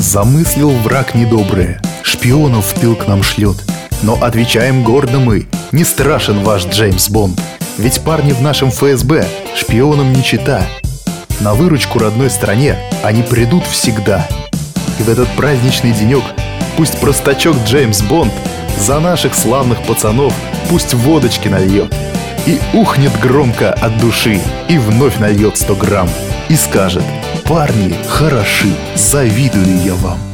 Замыслил враг недоброе, шпионов в тыл к нам шлет. Но отвечаем гордо мы: не страшен ваш Джеймс Бонд. Ведь парни в нашем ФСБ шпионам не чита. На выручку родной стране они придут всегда. И в этот праздничный денек пусть простачок Джеймс Бонд за наших славных пацанов пусть водочки нальет. И ухнет громко от души, и вновь нальет 100 грамм. И скажет: парни хороши, завидую я вам.